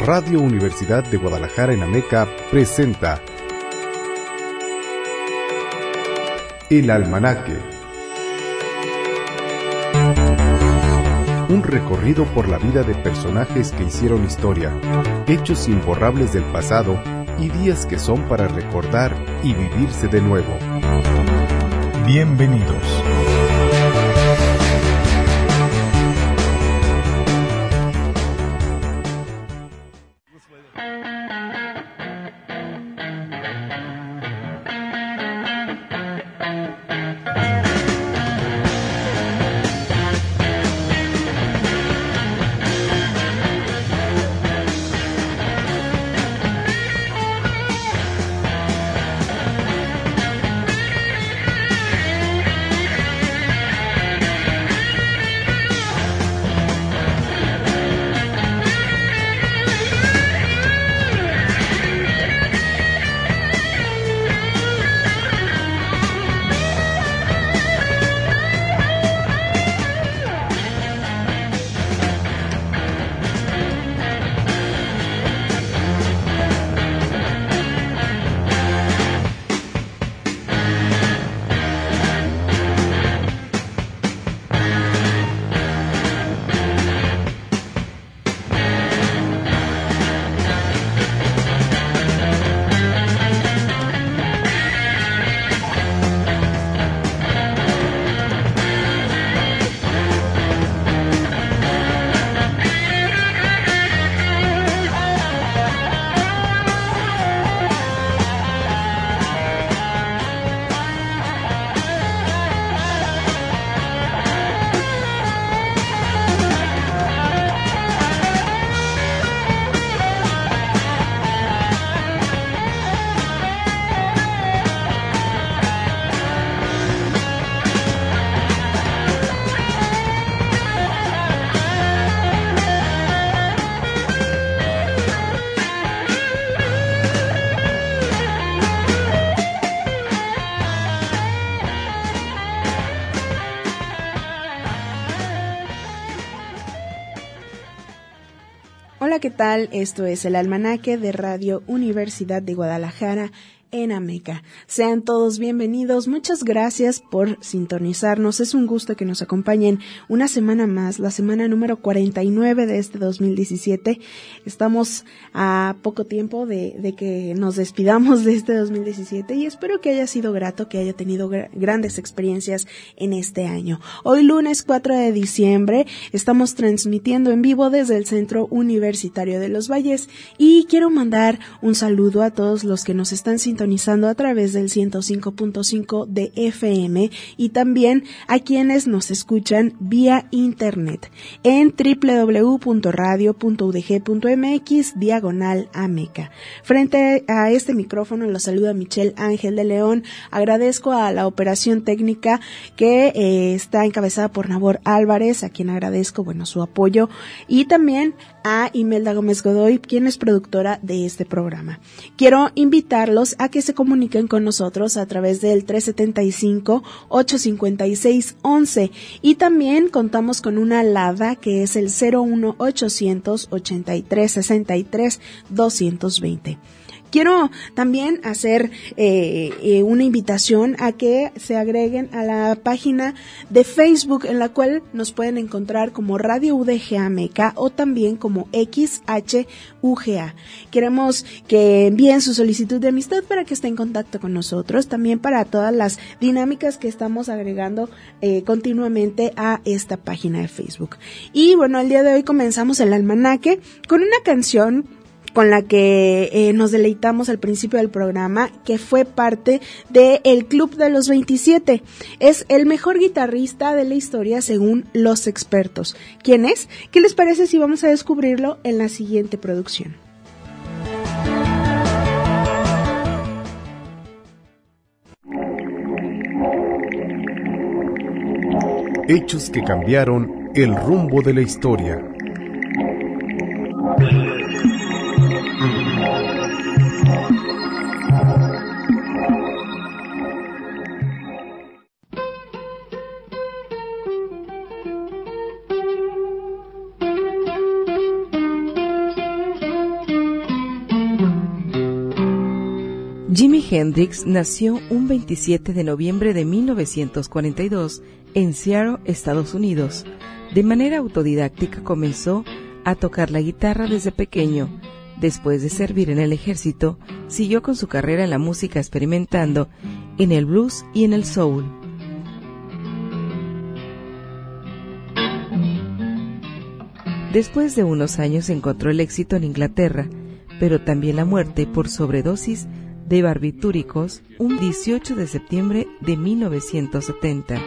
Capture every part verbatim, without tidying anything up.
Radio Universidad de Guadalajara en Ameca presenta El Almanaque. Un recorrido por la vida de personajes que hicieron historia, hechos imborrables del pasado y días que son para recordar y vivirse de nuevo. Bienvenidos. Hola, ¿qué tal? Esto es el Almanaque de Radio Universidad de Guadalajara en Ameca. Sean todos bienvenidos, muchas gracias por sintonizarnos, es un gusto que nos acompañen una semana más, la semana número cuarenta y nueve de este dos mil diecisiete. Estamos a poco tiempo de, de que nos despidamos de este dos mil diecisiete y espero que haya sido grato, que haya tenido gra- grandes experiencias en este año. Hoy lunes cuatro de diciembre estamos transmitiendo en vivo desde el Centro Universitario de los Valles y quiero mandar un saludo a todos los que nos están sintonizando sintonizando a través del ciento cinco punto cinco de F M y también a quienes nos escuchan vía internet en doble u doble u doble u punto radio punto u d g punto m x diagonal Ameca. Frente a este micrófono los saluda Michelle Ángel de León. Agradezco a la operación técnica que eh, está encabezada por Nabor Álvarez, a quien agradezco bueno su apoyo, y también a Imelda Gómez Godoy, quien es productora de este programa. Quiero invitarlos a que se comuniquen con nosotros a través del tres setenta y cinco, ocho cincuenta y seis, once y también contamos con una alada que es el cero uno ochocientos ochenta y tres sesenta y tres doscientos veinte. Quiero también hacer eh, eh, una invitación a que se agreguen a la página de Facebook en la cual nos pueden encontrar como Radio U D G Ameca o también como X H U G A. Queremos que envíen su solicitud de amistad para que esté en contacto con nosotros, también para todas las dinámicas que estamos agregando eh, continuamente a esta página de Facebook. Y bueno, el día de hoy comenzamos el almanaque con una canción con la que eh, nos deleitamos al principio del programa, que fue parte del Club de los veintisiete. Es el mejor guitarrista de la historia según los expertos. ¿Quién es? ¿Qué les parece si vamos a descubrirlo en la siguiente producción? Hechos que cambiaron el rumbo de la historia. Jimi Hendrix nació un veintisiete de noviembre de mil novecientos cuarenta y dos en Seattle, Estados Unidos. De manera autodidáctica comenzó a tocar la guitarra desde pequeño. Después de servir en el ejército, siguió con su carrera en la música experimentando en el blues y en el soul. Después de unos años encontró el éxito en Inglaterra, pero también la muerte por sobredosis de barbitúricos un dieciocho de septiembre de mil novecientos setenta.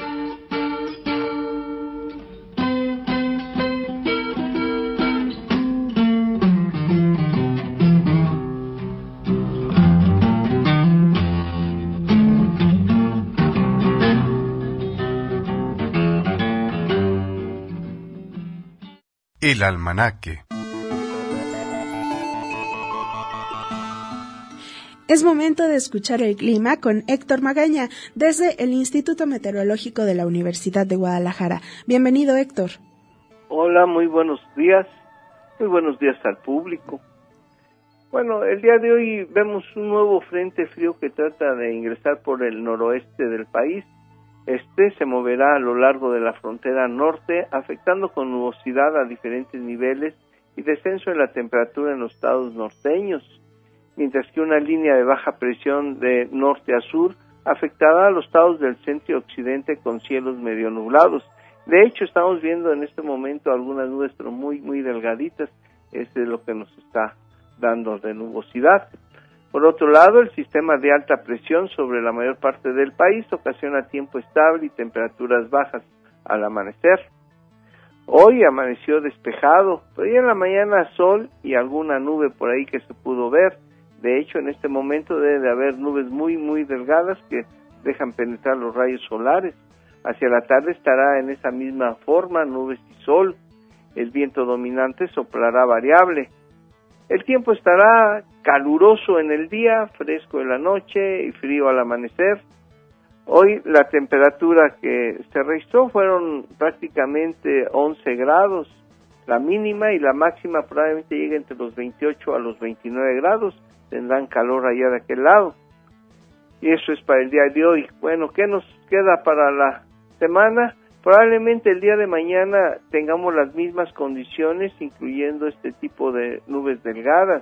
El almanaque. Es momento de escuchar el clima con Héctor Magaña desde el Instituto Meteorológico de la Universidad de Guadalajara. Bienvenido, Héctor. Hola, muy buenos días. Muy buenos días al público. Bueno, el día de hoy vemos un nuevo frente frío que trata de ingresar por el noroeste del país. Este se moverá a lo largo de la frontera norte, afectando con nubosidad a diferentes niveles y descenso en la temperatura en los estados norteños, mientras que una línea de baja presión de norte a sur afectará a los estados del centro y occidente con cielos medio nublados. De hecho, estamos viendo en este momento algunas nubes, pero muy, muy delgaditas. Este es lo que nos está dando de nubosidad. Por otro lado, el sistema de alta presión sobre la mayor parte del país ocasiona tiempo estable y temperaturas bajas al amanecer. Hoy amaneció despejado, pero ya en la mañana sol y alguna nube por ahí que se pudo ver. De hecho, en este momento debe de haber nubes muy, muy delgadas que dejan penetrar los rayos solares. Hacia la tarde estará en esa misma forma, nubes y sol. El viento dominante soplará variable. El tiempo estará caluroso en el día, fresco en la noche y frío al amanecer. Hoy la temperatura que se registró fueron prácticamente once grados, la mínima, y la máxima probablemente llegue entre los veintiocho a los veintinueve grados. Tendrán calor allá de aquel lado. Y eso es para el día de hoy. Bueno, ¿qué nos queda para la semana? Probablemente el día de mañana tengamos las mismas condiciones, incluyendo este tipo de nubes delgadas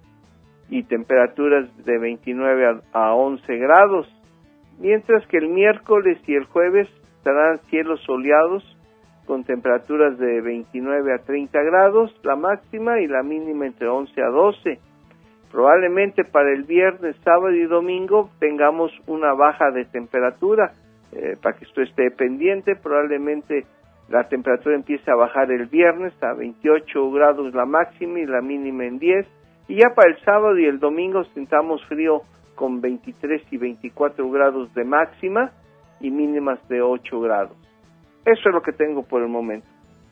y temperaturas de veintinueve a once grados, mientras que el miércoles y el jueves estarán cielos soleados con temperaturas de veintinueve a treinta grados, la máxima, y la mínima entre once a doce. Probablemente para el viernes, sábado y domingo tengamos una baja de temperatura. Eh, para que esto esté pendiente, probablemente la temperatura empiece a bajar el viernes a veintiocho grados la máxima y la mínima en diez, y ya para el sábado y el domingo sintamos frío con veintitrés y veinticuatro grados de máxima y mínimas de ocho grados. Eso es lo que tengo por el momento.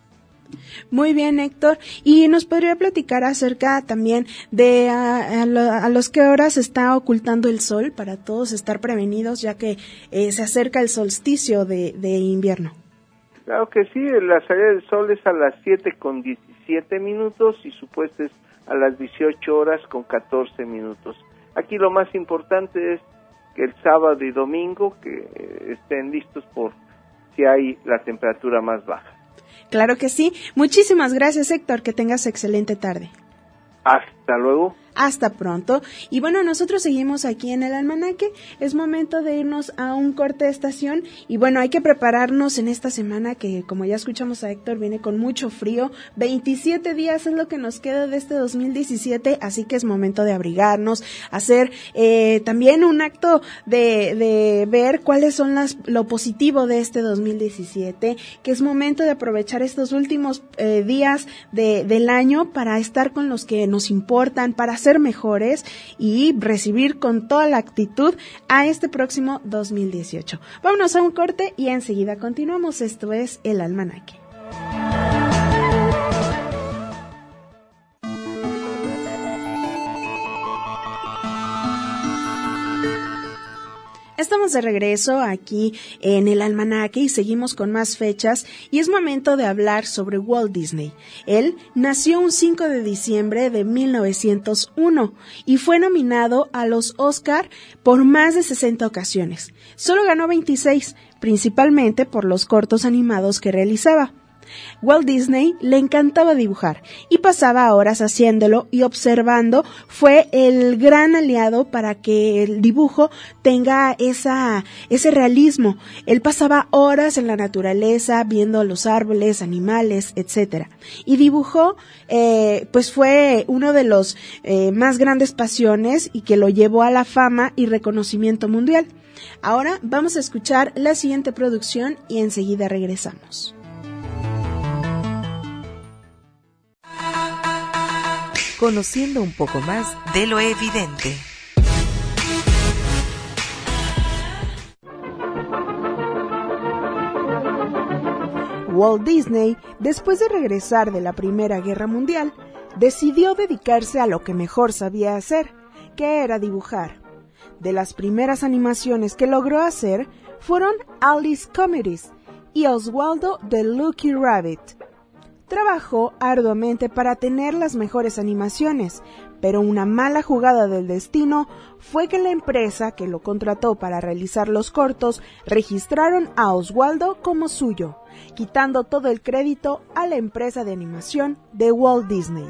Muy bien, Héctor. ¿Y nos podría platicar acerca también de a, a, lo, a los qué horas se está ocultando el sol para todos estar prevenidos, ya que eh, se acerca el solsticio de, de invierno? Claro que sí, la salida del sol es a las siete con diecisiete minutos y su puesta es a las dieciocho horas con catorce minutos. Aquí lo más importante es que el sábado y domingo que estén listos por si hay la temperatura más baja. Claro que sí. Muchísimas gracias, Héctor. Que tengas excelente tarde. Hasta luego. Hasta pronto. Y bueno, nosotros seguimos aquí en el almanaque. Es momento de irnos a un corte de estación. Y bueno, hay que prepararnos en esta semana que, como ya escuchamos a Héctor, viene con mucho frío. veintisiete días es lo que nos queda de este dos mil diecisiete, así que es momento de abrigarnos, hacer eh, también un acto de, de ver cuáles son las lo positivo de este dos mil diecisiete, que es momento de aprovechar estos últimos eh, días de, del año para estar con los que nos importan, para ser mejores y recibir con toda la actitud a este próximo dos mil dieciocho. Vámonos a un corte y enseguida continuamos. Esto es El Almanaque. Estamos de regreso aquí en el almanaque y seguimos con más fechas y es momento de hablar sobre Walt Disney. Él nació un cinco de diciembre de mil novecientos uno y fue nominado a los Oscar por más de sesenta ocasiones. Solo ganó veintiséis, principalmente por los cortos animados que realizaba. Walt Disney le encantaba dibujar y pasaba horas haciéndolo y observando. Fue el gran aliado para que el dibujo tenga esa, ese realismo. Él pasaba horas en la naturaleza viendo los árboles, animales, etcétera. Y dibujó, eh, pues fue uno de los eh, más grandes pasiones y que lo llevó a la fama y reconocimiento mundial. Ahora vamos a escuchar la siguiente producción y enseguida regresamos. Conociendo un poco más de lo evidente. Walt Disney, después de regresar de la Primera Guerra Mundial, decidió dedicarse a lo que mejor sabía hacer, que era dibujar. De las primeras animaciones que logró hacer fueron Alice Comedies y Oswaldo the Lucky Rabbit. Trabajó arduamente para tener las mejores animaciones, pero una mala jugada del destino fue que la empresa que lo contrató para realizar los cortos registraron a Oswaldo como suyo, quitando todo el crédito a la empresa de animación de Walt Disney.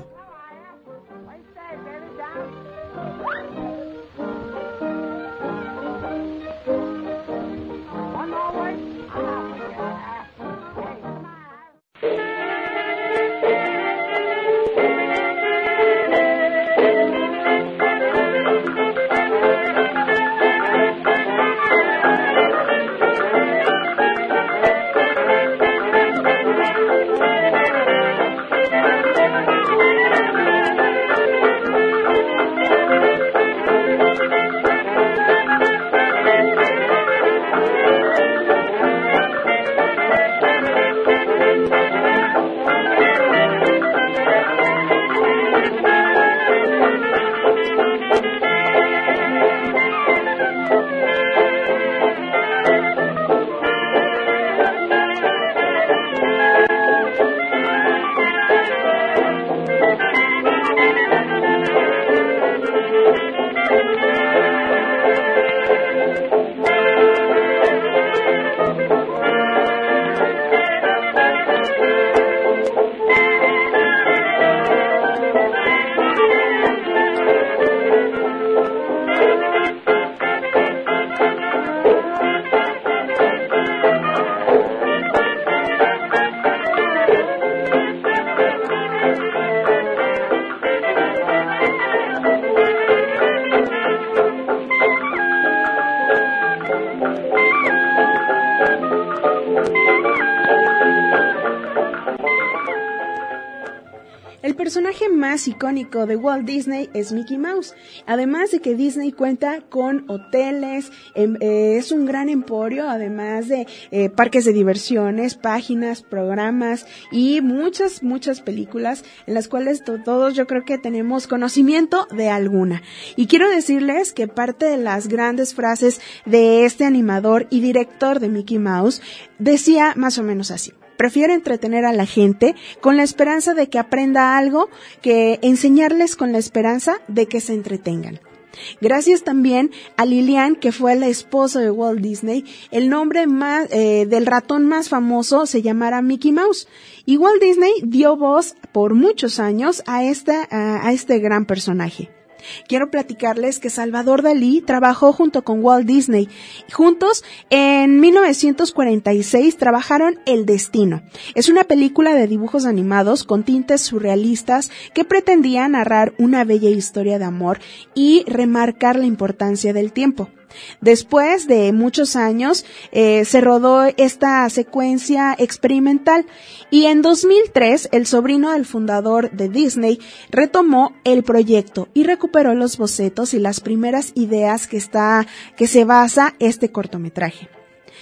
El personaje más icónico de Walt Disney es Mickey Mouse, además de que Disney cuenta con hoteles, eh, es un gran emporio, además de eh, parques de diversiones, páginas, programas y muchas, muchas películas en las cuales to- todos yo creo que tenemos conocimiento de alguna. Y quiero decirles que parte de las grandes frases de este animador y director de Mickey Mouse decía más o menos así: prefiero entretener a la gente con la esperanza de que aprenda algo que enseñarles con la esperanza de que se entretengan. Gracias también a Lillian, que fue la esposa de Walt Disney, el nombre más eh, del ratón más famoso se llamara Mickey Mouse. Y Walt Disney dio voz por muchos años a, esta, a, a este gran personaje. Quiero platicarles que Salvador Dalí trabajó junto con Walt Disney. Juntos, en mil novecientos cuarenta y seis, trabajaron El Destino. Es una película de dibujos animados con tintes surrealistas que pretendía narrar una bella historia de amor y remarcar la importancia del tiempo. Después de muchos años eh, se rodó esta secuencia experimental y en dos mil tres el sobrino del fundador de Disney retomó el proyecto y recuperó los bocetos y las primeras ideas que está que se basa este cortometraje.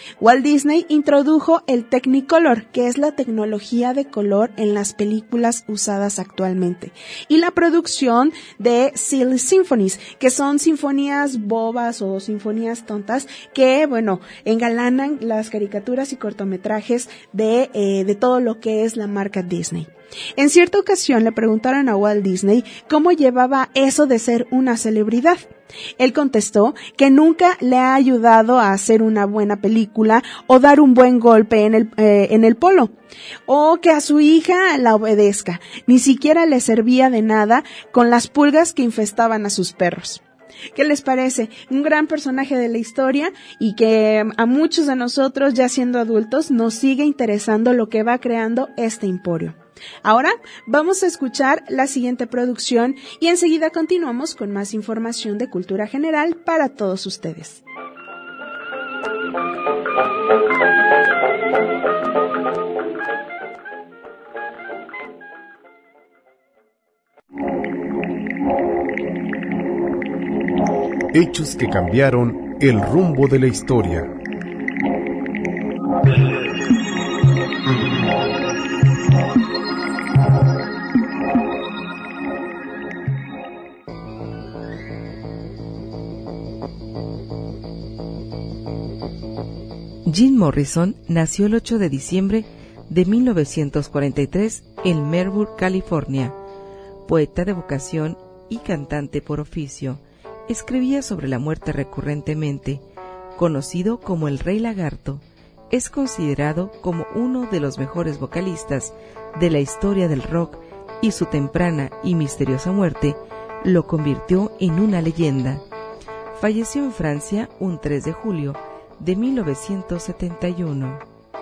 Walt Disney introdujo el Technicolor, que es la tecnología de color en las películas usadas actualmente, y la producción de Silly Symphonies, que son sinfonías bobas o sinfonías tontas que, bueno, engalanan las caricaturas y cortometrajes de, eh, de todo lo que es la marca Disney. En cierta ocasión le preguntaron a Walt Disney cómo llevaba eso de ser una celebridad. Él contestó que nunca le ha ayudado a hacer una buena película o dar un buen golpe en el, eh, en el polo, o que a su hija la obedezca. Ni siquiera le servía de nada con las pulgas que infestaban a sus perros. ¿Qué les parece? Un gran personaje de la historia y que a muchos de nosotros, ya siendo adultos, nos sigue interesando lo que va creando este emporio. Ahora vamos a escuchar la siguiente producción y enseguida continuamos con más información de cultura general para todos ustedes. Hechos que cambiaron el rumbo de la historia. Jim Morrison nació el ocho de diciembre de mil novecientos cuarenta y tres en Melbourne, California. Poeta de vocación y cantante por oficio, escribía sobre la muerte recurrentemente. Conocido como el Rey Lagarto, es considerado como uno de los mejores vocalistas de la historia del rock y su temprana y misteriosa muerte lo convirtió en una leyenda. Falleció en Francia un tres de julio de mil novecientos setenta y uno.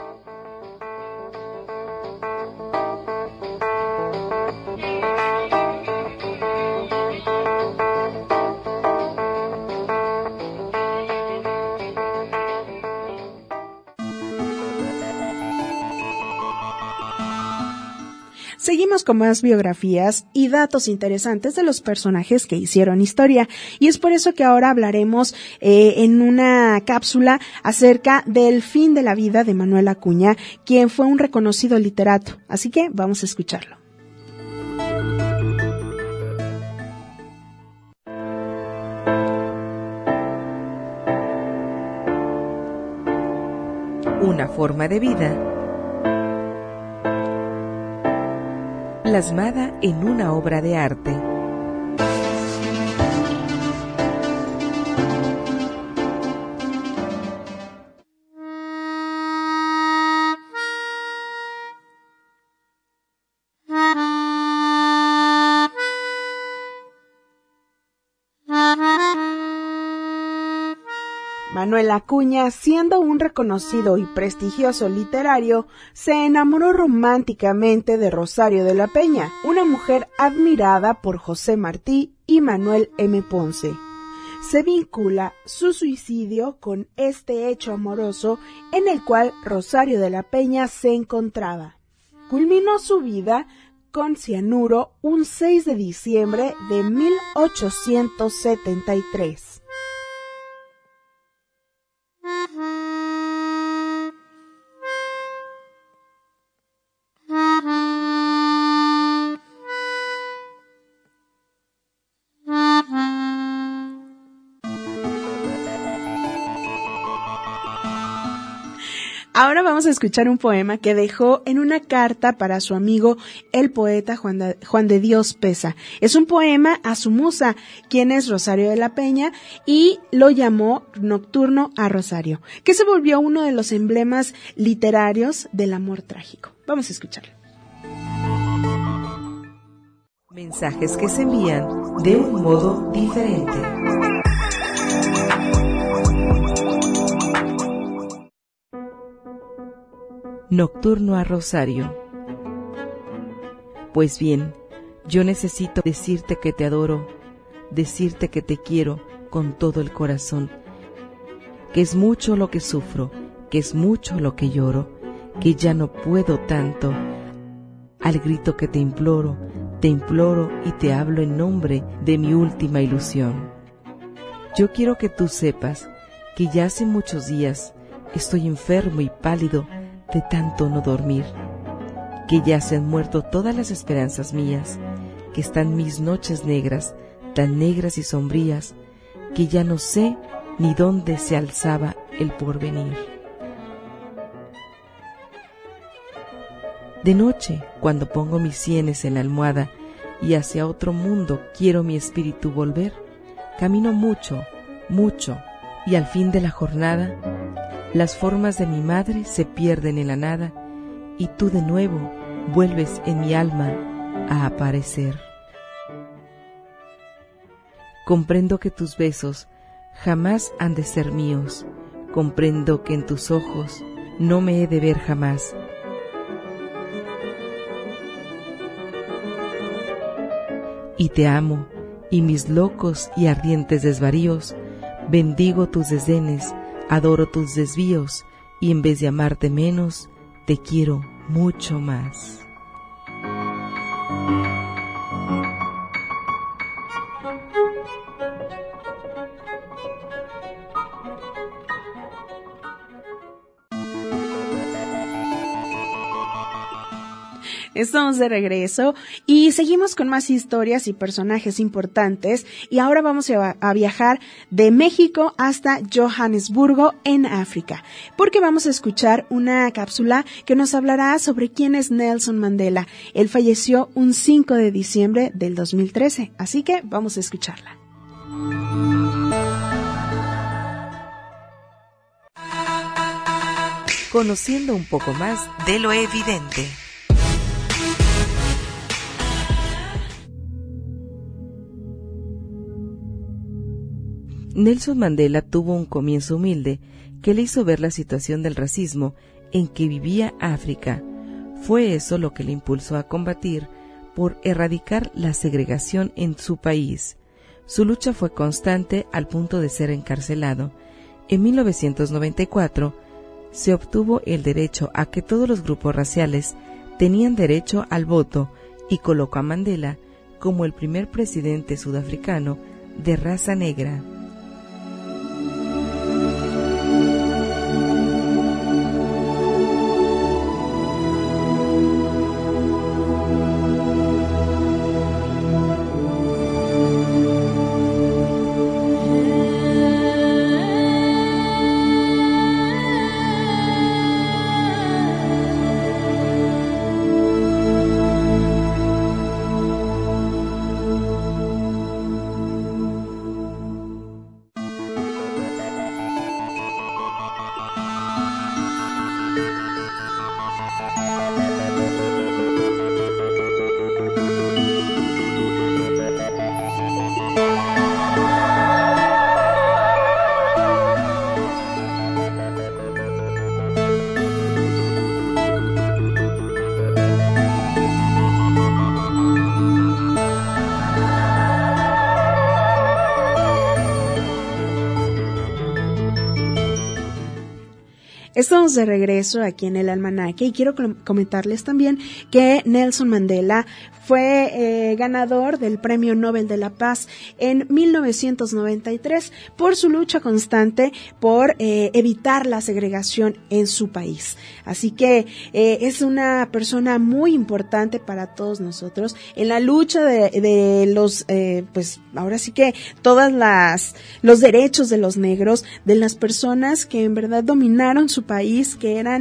Seguimos con más biografías y datos interesantes de los personajes que hicieron historia, y es por eso que ahora hablaremos eh, en una cápsula acerca del fin de la vida de Manuel Acuña, quien fue un reconocido literato. Así que vamos a escucharlo. Una forma de vida plasmada en una obra de arte. Manuel Acuña, siendo un reconocido y prestigioso literario, se enamoró románticamente de Rosario de la Peña, una mujer admirada por José Martí y Manuel M. Ponce. Se vincula su suicidio con este hecho amoroso en el cual Rosario de la Peña se encontraba. Culminó su vida con cianuro un seis de diciembre de mil ochocientos setenta y tres. Ahora vamos a escuchar un poema que dejó en una carta para su amigo el poeta Juan de, Juan de Dios Peza. Es un poema a su musa, quien es Rosario de la Peña, y lo llamó Nocturno a Rosario, que se volvió uno de los emblemas literarios del amor trágico. Vamos a escucharlo. Mensajes que se envían de un modo diferente. Nocturno a Rosario. Pues bien, yo necesito decirte que te adoro, decirte que te quiero con todo el corazón, que es mucho lo que sufro, que es mucho lo que lloro, que ya no puedo tanto. Al grito que te imploro, te imploro y te hablo en nombre de mi última ilusión. Yo quiero que tú sepas que ya hace muchos días estoy enfermo y pálido de tanto no dormir, que ya se han muerto todas las esperanzas mías, que están mis noches negras, tan negras y sombrías, que ya no sé ni dónde se alzaba el porvenir. De noche, cuando pongo mis sienes en la almohada y hacia otro mundo quiero mi espíritu volver, camino mucho, mucho, y al fin de la jornada, las formas de mi madre se pierden en la nada, y tú de nuevo vuelves en mi alma a aparecer. Comprendo que tus besos jamás han de ser míos, comprendo que en tus ojos no me he de ver jamás. Y te amo, y mis locos y ardientes desvaríos, bendigo tus desdenes, adoro tus desvíos, y en vez de amarte menos, te quiero mucho más. Estamos de regreso y seguimos con más historias y personajes importantes, y ahora vamos a, a viajar de México hasta Johannesburgo en África, porque vamos a escuchar una cápsula que nos hablará sobre quién es Nelson Mandela. Él falleció un cinco de diciembre del dos mil trece, así que vamos a escucharla. Conociendo un poco más de lo evidente. Nelson Mandela tuvo un comienzo humilde que le hizo ver la situación del racismo en que vivía África. Fue eso lo que le impulsó a combatir por erradicar la segregación en su país. Su lucha fue constante al punto de ser encarcelado. En mil novecientos noventa y cuatro se obtuvo el derecho a que todos los grupos raciales tenían derecho al voto y colocó a Mandela como el primer presidente sudafricano de raza negra. Estamos de regreso aquí en el Almanaque y quiero comentarles también que Nelson Mandela fue eh, ganador del Premio Nobel de la Paz en mil novecientos noventa y tres por su lucha constante por eh, evitar la segregación en su país. Así que eh, es una persona muy importante para todos nosotros en la lucha de, de los, eh, pues ahora sí que todas las los derechos de los negros, de las personas que en verdad dominaron su país, que eran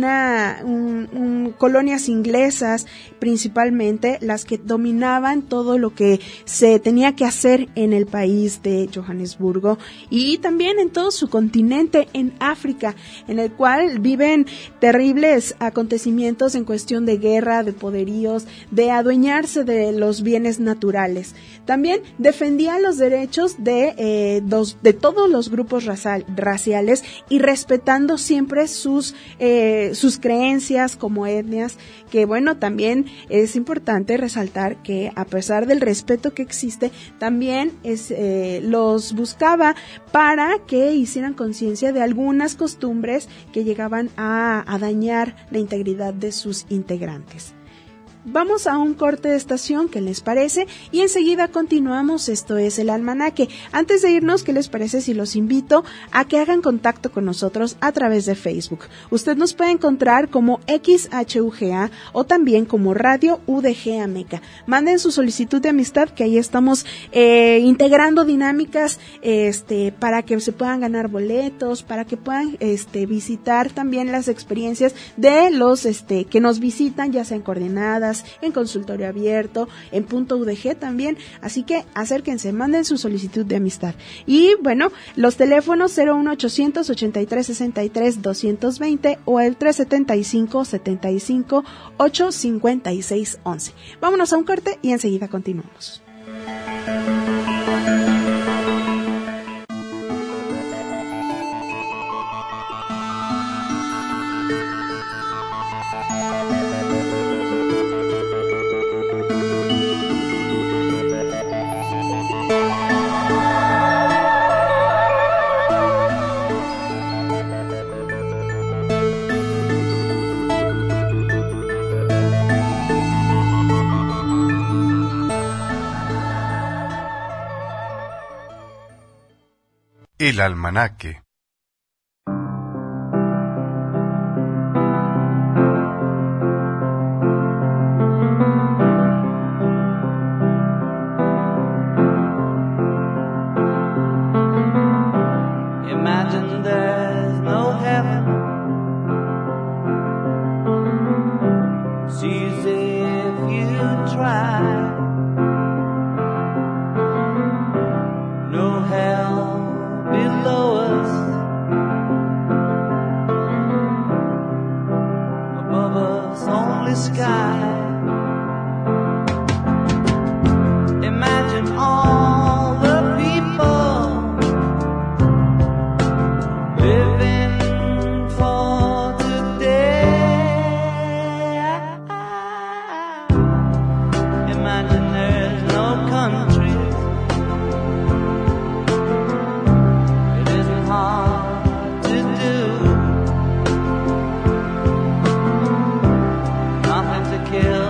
una un, un, colonias inglesas principalmente, las que dominaban todo lo que se tenía que hacer en el país de Johannesburgo y también en todo su continente, en África, en el cual viven terribles acontecimientos en cuestión de guerra, de poderíos, de adueñarse de los bienes naturales. También defendía los derechos de, eh, dos, de todos los grupos racial, raciales y respetando siempre sus, eh, sus creencias como etnias, que bueno, también es importante resaltar que a pesar del respeto que existe, también es, eh, los buscaba para que hicieran conciencia de algunas costumbres que llegaban a, a dañar la integridad de sus integrantes. Vamos a un corte de estación, ¿qué les parece? Y enseguida continuamos, esto es El Almanaque. Antes de irnos, ¿qué les parece si los invito a que hagan contacto con nosotros a través de Facebook? Usted nos puede encontrar como X H U G A o también como Radio U D G Ameca. Manden su solicitud de amistad, que ahí estamos eh, integrando dinámicas este, para que se puedan ganar boletos, para que puedan este, visitar también las experiencias de los este, que nos visitan, ya sea en coordenadas, en consultorio abierto, en punto U D G también, así que acérquense, manden su solicitud de amistad. Y bueno, los teléfonos cero uno ochocientos ochenta y tres sesenta y tres doscientos veinte o el tres setenta y cinco setenta y cinco ocho cincuenta y seis once. Vámonos a un corte y enseguida continuamos. El Almanaque. Imagine there's no heaven. Sees if you try. No hell below us, above us only sky. Imagine all the people living for today. Imagine there's no country. Hard to do, nothing to kill.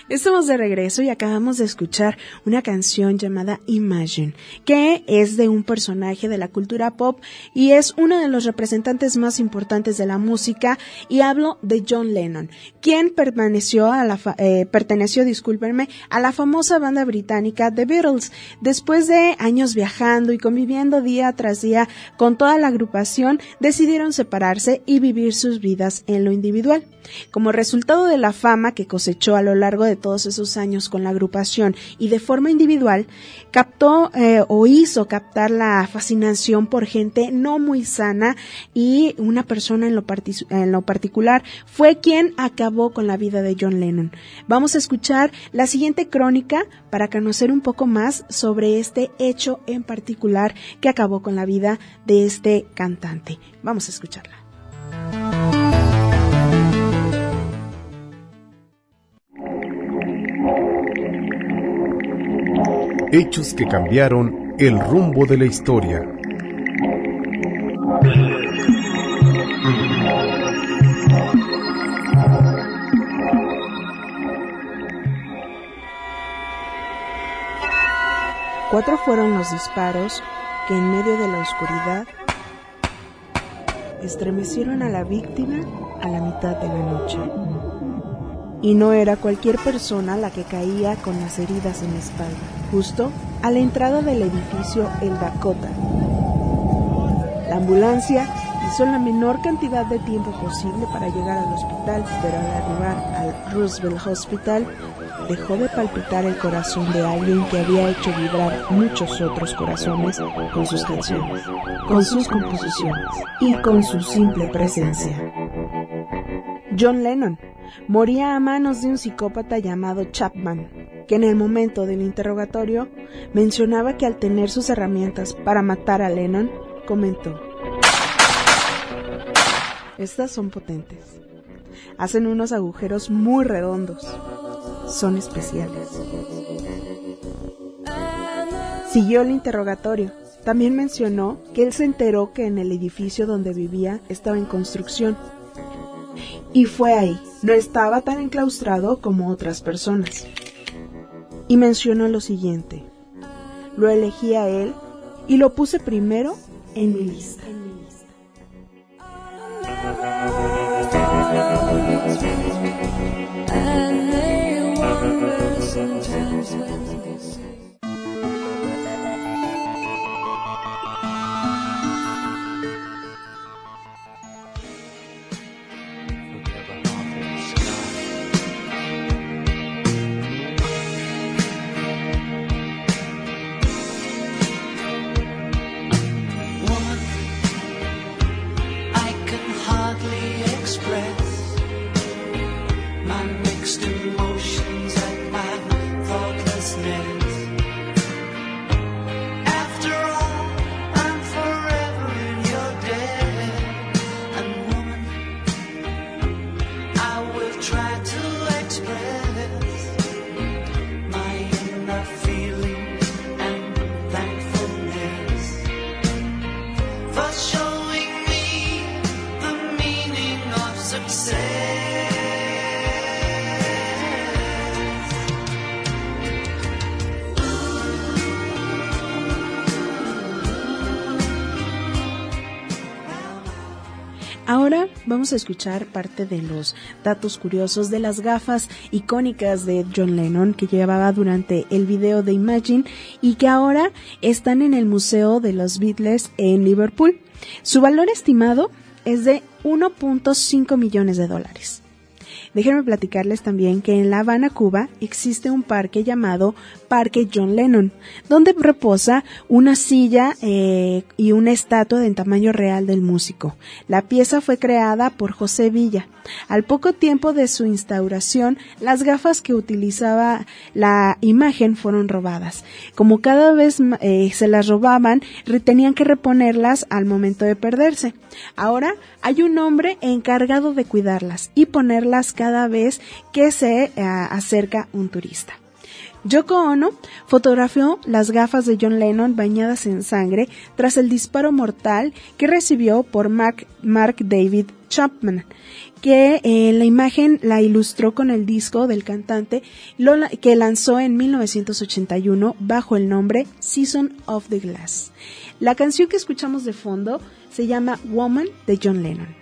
Estamos de regreso y acabamos de escuchar una canción llamada Imagine, que es de un personaje de la cultura pop y es uno de los representantes más importantes de la música, y hablo de John Lennon, quien permaneció a la fa- eh, perteneció, discúlpenme, a la famosa banda británica The Beatles. Después de años viajando y conviviendo día tras día con toda la agrupación, decidieron separarse y vivir sus vidas en lo individual. Como resultado de la fama que cosechó a lo largo de todos esos años con la agrupación y de forma individual, captó eh, o hizo captar la fascinación por gente no muy sana, y una persona en lo, partic- en lo particular fue quien acabó con la vida de John Lennon. Vamos a escuchar la siguiente crónica para conocer un poco más sobre este hecho en particular que acabó con la vida de este cantante. Vamos a escucharla. Hechos que cambiaron el rumbo de la historia. Cuatro fueron los disparos que en medio de la oscuridad estremecieron a la víctima a la mitad de la noche. Y no era cualquier persona la que caía con las heridas en la espalda, justo a la entrada del edificio El Dakota. La ambulancia hizo la menor cantidad de tiempo posible para llegar al hospital, pero al arribar al Roosevelt Hospital, dejó de palpitar el corazón de alguien que había hecho vibrar muchos otros corazones con sus canciones, con sus composiciones y con su simple presencia. John Lennon moría a manos de un psicópata llamado Chapman, que en el momento del interrogatorio mencionaba que al tener sus herramientas para matar a Lennon, comentó: "Estas son potentes. Hacen unos agujeros muy redondos. Son especiales". Siguió el interrogatorio. También mencionó que él se enteró que en el edificio donde vivía estaba en construcción. Y fue ahí, no estaba tan enclaustrado como otras personas. Y mencionó lo siguiente: lo elegí a él y lo puse primero en mi lista. Ahora vamos a escuchar parte de los datos curiosos de las gafas icónicas de John Lennon que llevaba durante el video de Imagine y que ahora están en el Museo de los Beatles en Liverpool. Su valor estimado es de uno punto cinco millones de dólares. Déjenme platicarles también que en La Habana, Cuba, existe un parque llamado Parque John Lennon, donde reposa una silla eh, y una estatua en tamaño real del músico. La pieza fue creada por José Villa. Al poco tiempo de su instauración, las gafas que utilizaba la imagen fueron robadas. Como cada vez eh, se las robaban, tenían que reponerlas al momento de perderse. Ahora hay un hombre encargado de cuidarlas y ponerlas cada vez que se eh, acerca un turista. Yoko Ono fotografió las gafas de John Lennon bañadas en sangre tras el disparo mortal que recibió por Mark, Mark David Chapman, que eh, la imagen la ilustró con el disco del cantante lo, que lanzó en mil novecientos ochenta y uno bajo el nombre Season of the Glass. La canción que escuchamos de fondo se llama Woman de John Lennon.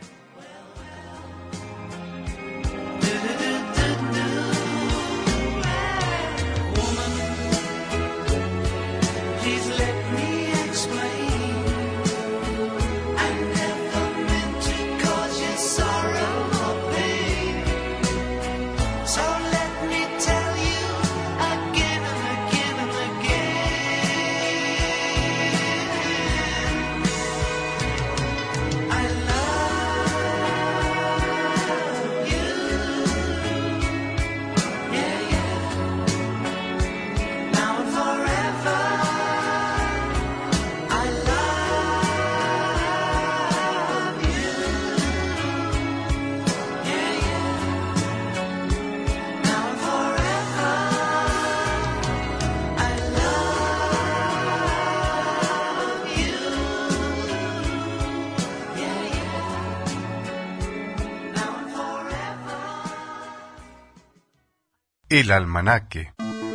El almanaque.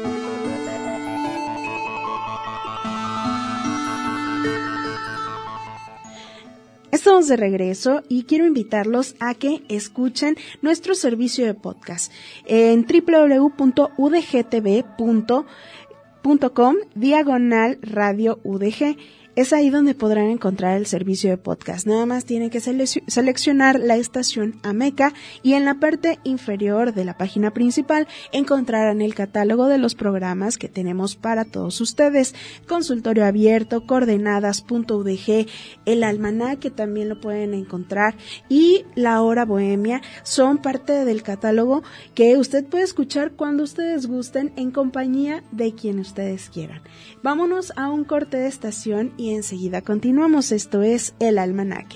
Estamos de regreso y quiero invitarlos a que escuchen nuestro servicio de podcast en doble u doble u doble u punto u d g t v punto com diagonal radio U D G. Es ahí donde podrán encontrar el servicio de podcast. Nada más tienen que sele- seleccionar la estación Ameca y en la parte inferior de la página principal encontrarán el catálogo de los programas que tenemos para todos ustedes. Consultorio abierto, coordenadas punto u d g, el almanaque también lo pueden encontrar y la hora bohemia son parte del catálogo que usted puede escuchar cuando ustedes gusten en compañía de quien ustedes quieran. Vámonos a un corte de estación y enseguida continuamos. Esto es El Almanaque.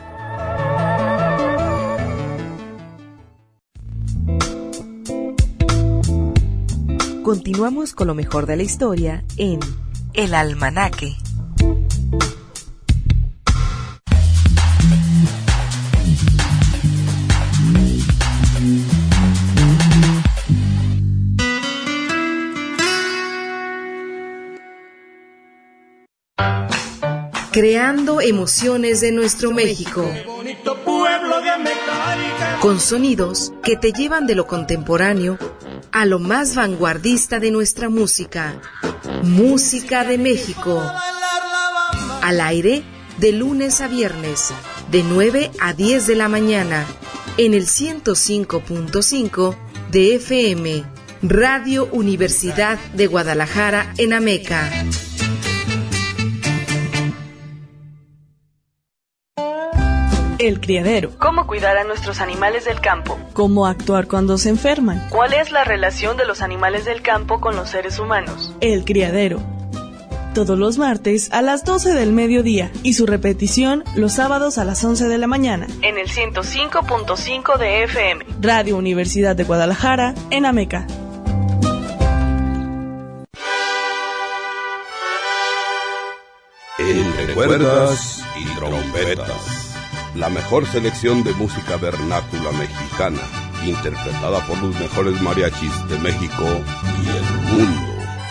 Continuamos con lo mejor de la historia en El Almanaque. Creando emociones de nuestro México, con sonidos que te llevan de lo contemporáneo a lo más vanguardista de nuestra música. Música de México. Al aire de lunes a viernes, de nueve a diez de la mañana, en el ciento cinco punto cinco de F M, Radio Universidad de Guadalajara en Ameca. El criadero. ¿Cómo cuidar a nuestros animales del campo? ¿Cómo actuar cuando se enferman? ¿Cuál es la relación de los animales del campo con los seres humanos? El criadero. Todos los martes a las doce del mediodía y su repetición los sábados a las once de la mañana. En el ciento cinco punto cinco de F M. Radio Universidad de Guadalajara en Ameca. Entre cuerdas y trompetas. La mejor selección de música vernácula mexicana, interpretada por los mejores mariachis de México y el mundo.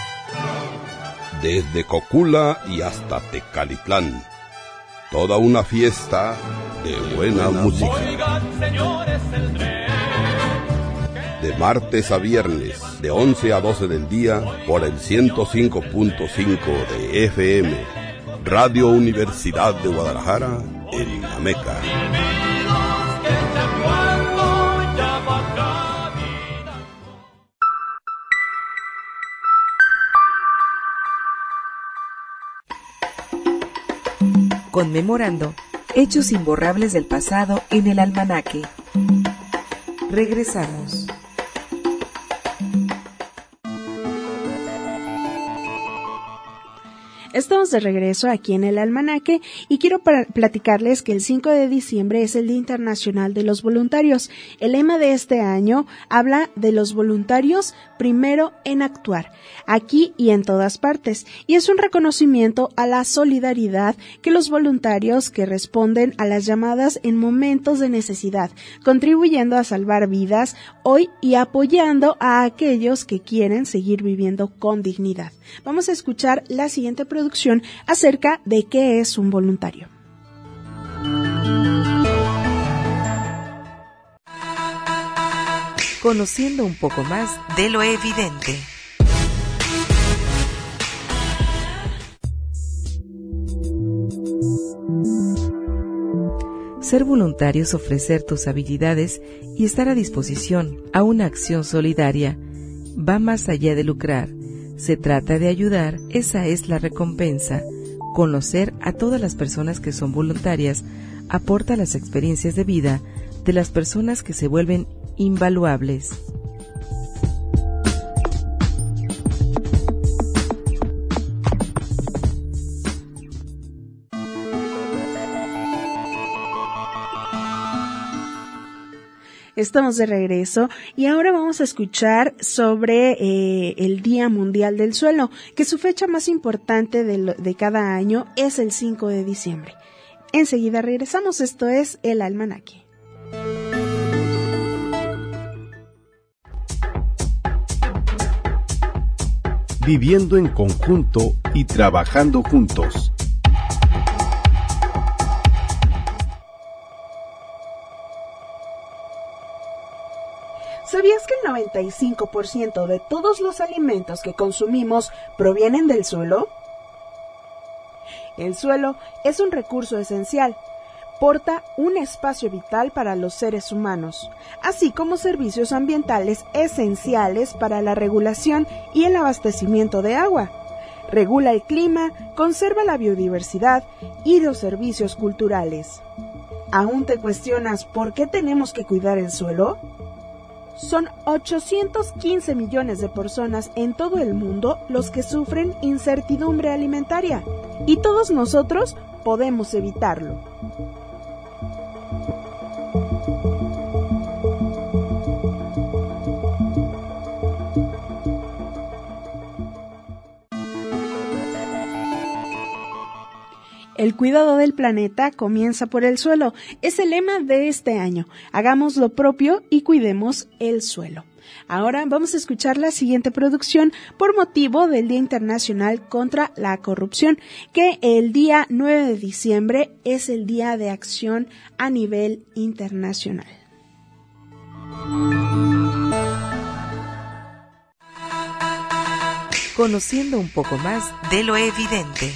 Desde Cocula y hasta Tecalitlán, toda una fiesta de buena música. De martes a viernes, de once a doce del día, por el ciento cinco punto cinco de F M, Radio Universidad de Guadalajara, en Ameca. Conmemorando hechos imborrables del pasado en el almanaque. Regresamos. Estamos de regreso aquí en el Almanaque y quiero platicarles que el cinco de diciembre es el Día Internacional de los Voluntarios. El lema de este año habla de los voluntarios primero en actuar, aquí y en todas partes, y es un reconocimiento a la solidaridad que los voluntarios que responden a las llamadas en momentos de necesidad, contribuyendo a salvar vidas hoy y apoyando a aquellos que quieren seguir viviendo con dignidad. Vamos a escuchar la siguiente producción acerca de qué es un voluntario. Conociendo un poco más de lo evidente. Ser voluntario es ofrecer tus habilidades y estar a disposición a una acción solidaria. Va más allá de lucrar. Se trata de ayudar, esa es la recompensa. Conocer a todas las personas que son voluntarias aporta las experiencias de vida de las personas que se vuelven invaluables. Estamos de regreso y ahora vamos a escuchar sobre eh, el Día Mundial del Suelo, que su fecha más importante de, lo, de cada año es el cinco de diciembre. Enseguida regresamos, esto es el Almanaque. Viviendo en conjunto y trabajando juntos. ¿Sabías que el noventa y cinco por ciento de todos los alimentos que consumimos provienen del suelo? El suelo es un recurso esencial. Porta un espacio vital para los seres humanos, así como servicios ambientales esenciales para la regulación y el abastecimiento de agua. Regula el clima, conserva la biodiversidad y los servicios culturales. ¿Aún te cuestionas por qué tenemos que cuidar el suelo? Son ochocientos quince millones de personas en todo el mundo los que sufren incertidumbre alimentaria, y todos nosotros podemos evitarlo. El cuidado del planeta comienza por el suelo. Es el lema de este año. Hagamos lo propio y cuidemos el suelo. Ahora vamos a escuchar la siguiente producción por motivo del Día Internacional contra la Corrupción, que el día nueve de diciembre es el Día de Acción a nivel internacional. Conociendo un poco más de lo evidente.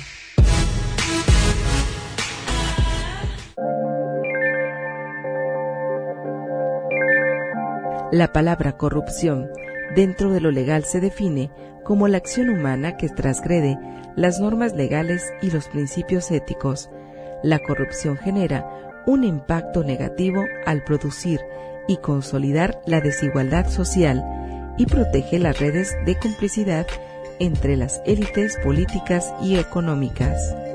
La palabra corrupción dentro de lo legal se define como la acción humana que transgrede las normas legales y los principios éticos. La corrupción genera un impacto negativo al producir y consolidar la desigualdad social y protege las redes de complicidad entre las élites políticas y económicas.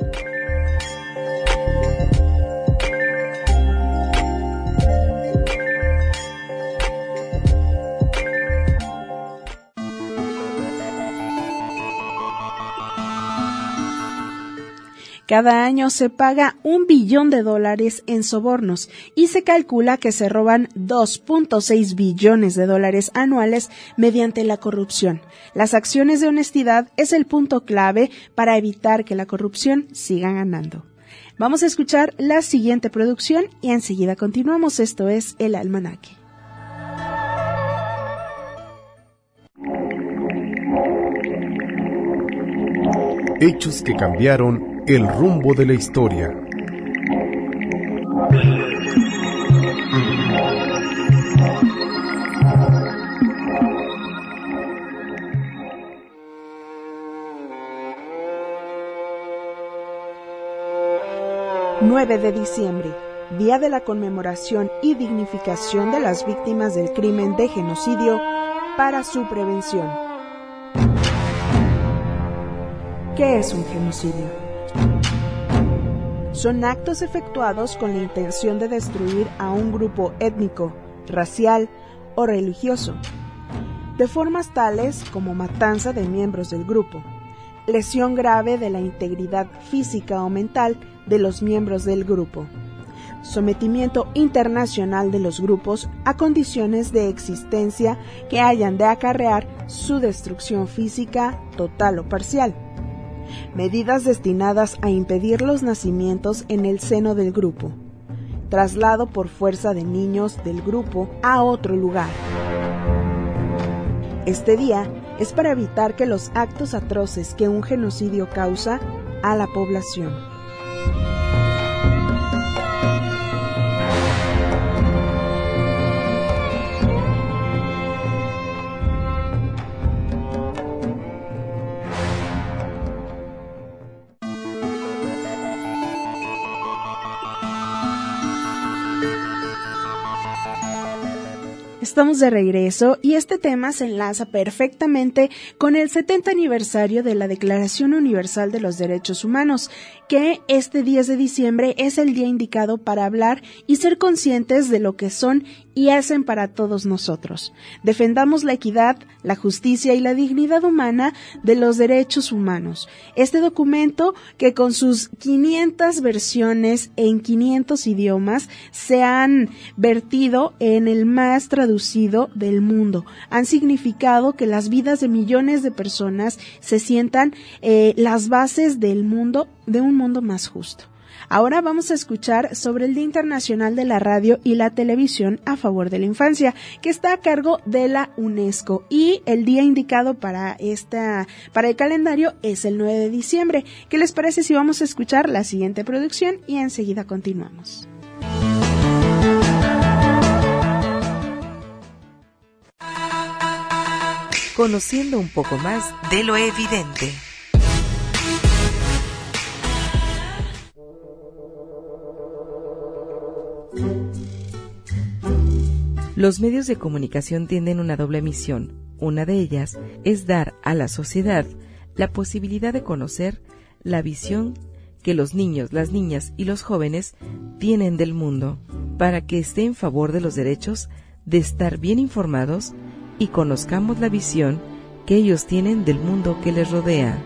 Cada año se paga un billón de dólares en sobornos y se calcula que se roban dos punto seis billones de dólares anuales mediante la corrupción. Las acciones de honestidad es el punto clave para evitar que la corrupción siga ganando. Vamos a escuchar la siguiente producción y enseguida continuamos. Esto es el Almanaque. Hechos que cambiaron el rumbo de la historia. nueve de diciembre, Día de la conmemoración y dignificación de las víctimas del crimen de genocidio para su prevención. ¿Qué es un genocidio? Son actos efectuados con la intención de destruir a un grupo étnico, racial o religioso, de formas tales como matanza de miembros del grupo, lesión grave de la integridad física o mental de los miembros del grupo, sometimiento internacional de los grupos a condiciones de existencia que hayan de acarrear su destrucción física total o parcial, medidas destinadas a impedir los nacimientos en el seno del grupo, traslado por fuerza de niños del grupo a otro lugar. Este día es para evitar que los actos atroces que un genocidio causa a la población. Estamos de regreso y este tema se enlaza perfectamente con el setenta aniversario de la Declaración Universal de los Derechos Humanos, que este diez de diciembre es el día indicado para hablar y ser conscientes de lo que son y hacen para todos nosotros. Defendamos la equidad, la justicia y la dignidad humana de los derechos humanos. Este documento, que con sus quinientas versiones en quinientos idiomas se han vertido en el más traducido del mundo, han significado que las vidas de millones de personas se sientan eh, las bases del mundo, de un mundo más justo. Ahora vamos a escuchar sobre el Día Internacional de la Radio y la Televisión a favor de la infancia, que está a cargo de la UNESCO, y el día indicado para esta para el calendario es el nueve de diciembre. ¿Qué les parece si vamos a escuchar la siguiente producción y enseguida continuamos? Conociendo un poco más de lo evidente. Los medios de comunicación tienen una doble misión. Una de ellas es dar a la sociedad la posibilidad de conocer la visión que los niños, las niñas y los jóvenes tienen del mundo, para que esté en favor de los derechos de estar bien informados y conozcamos la visión que ellos tienen del mundo que les rodea.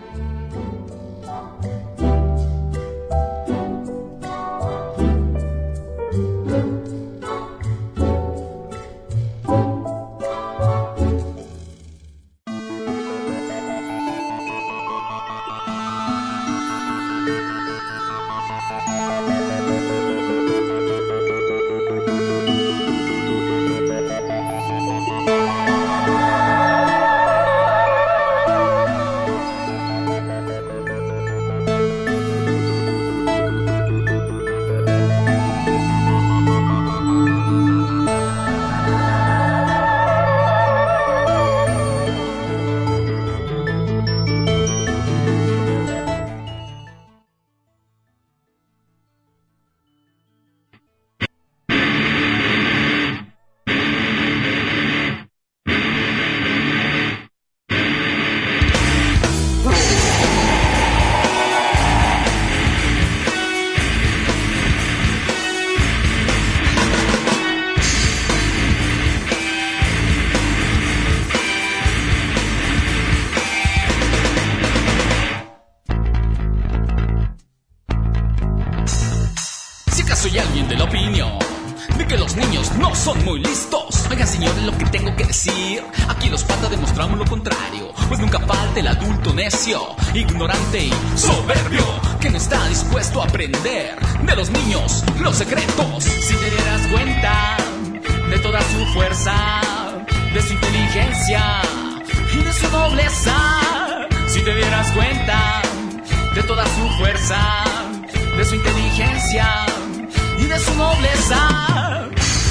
Soy alguien de la opinión de que los niños no son muy listos. Oigan, señores, lo que tengo que decir, aquí los patas demostramos lo contrario. Pues nunca falta el adulto necio, ignorante y soberbio, que no está dispuesto a aprender de los niños los secretos. Si te dieras cuenta de toda su fuerza, de su inteligencia y de su nobleza, si te dieras cuenta de toda su fuerza, de su inteligencia y de su nobleza.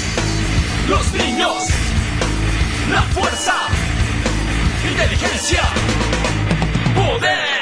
Los niños, la fuerza, inteligencia, poder.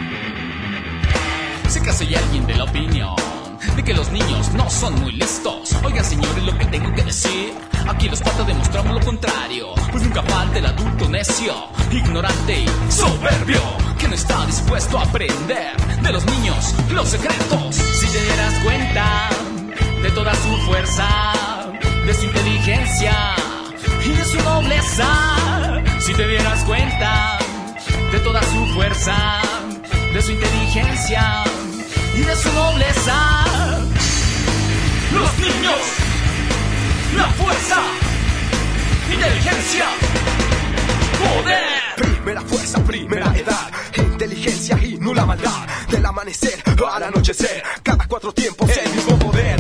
Sé que soy alguien de la opinión de que los niños no son muy listos. Oigan, señores, lo que tengo que decir, aquí los patas demostramos lo contrario. Pues nunca falta el adulto necio, ignorante y soberbio, que no está dispuesto a aprender de los niños los secretos. Si te dieras cuenta de toda su fuerza, de su inteligencia y de su nobleza, si te dieras cuenta de toda su fuerza, de su inteligencia y de su nobleza. Los niños, la fuerza, inteligencia, poder. Primera fuerza, primera edad, inteligencia y nula maldad. Del amanecer al anochecer, cada cuatro tiempos el mismo poder.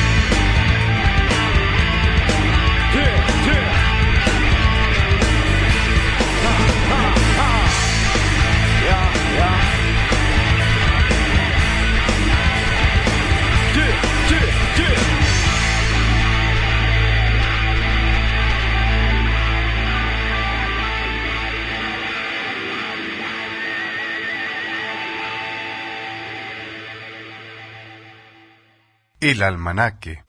Yeah, yeah. Ah, ah, ah. Yeah, yeah. Yeah, yeah, yeah. El almanaque.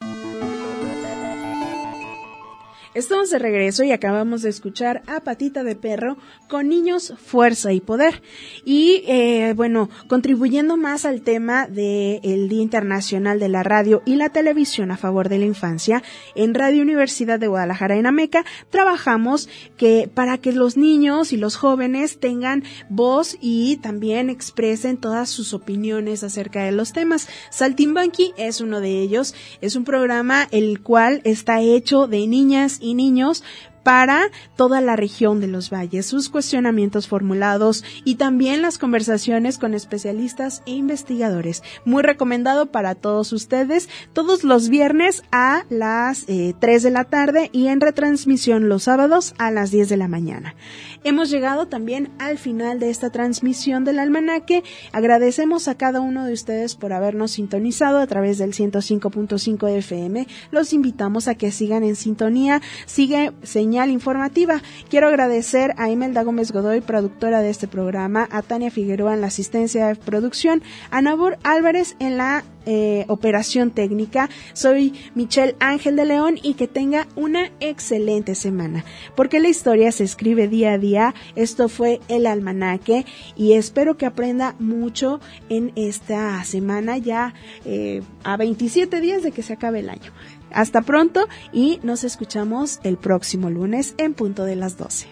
Estamos de regreso y acabamos de escuchar a Patita de Perro con Niños, Fuerza y Poder. Y, eh, bueno, contribuyendo más al tema del Día Internacional de la Radio y la Televisión a favor de la infancia, en Radio Universidad de Guadalajara en Ameca trabajamos que para que los niños y los jóvenes tengan voz y también expresen todas sus opiniones acerca de los temas. Saltimbanqui es uno de ellos. Es un programa el cual está hecho de niñas y niños para toda la región de los valles, sus cuestionamientos formulados y también las conversaciones con especialistas e investigadores. Muy recomendado para todos ustedes, todos los viernes a las eh, tres de la tarde y en retransmisión los sábados a las diez de la mañana. Hemos llegado también al final de esta transmisión del almanaque. Agradecemos a cada uno de ustedes por habernos sintonizado a través del ciento cinco punto cinco F M. Los invitamos a que sigan en sintonía. Sigue señal informativa. Quiero agradecer a Imelda Gómez Godoy, productora de este programa, a Tania Figueroa en la asistencia de producción, a Nabur Álvarez en la Eh, operación técnica. Soy Michelle Ángel de León y que tenga una excelente semana, porque la historia se escribe día a día. Esto fue el almanaque y espero que aprenda mucho en esta semana, ya eh, a veintisiete días de que se acabe el año. Hasta pronto y nos escuchamos el próximo lunes en punto de las doce.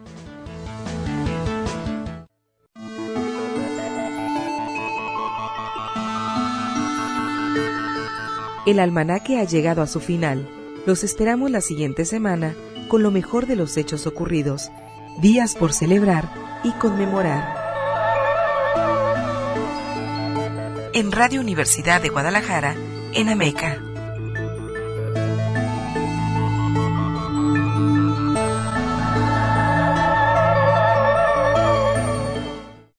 El almanaque ha llegado a su final. Los esperamos la siguiente semana con lo mejor de los hechos ocurridos, días por celebrar y conmemorar. En Radio Universidad de Guadalajara, en Ameca.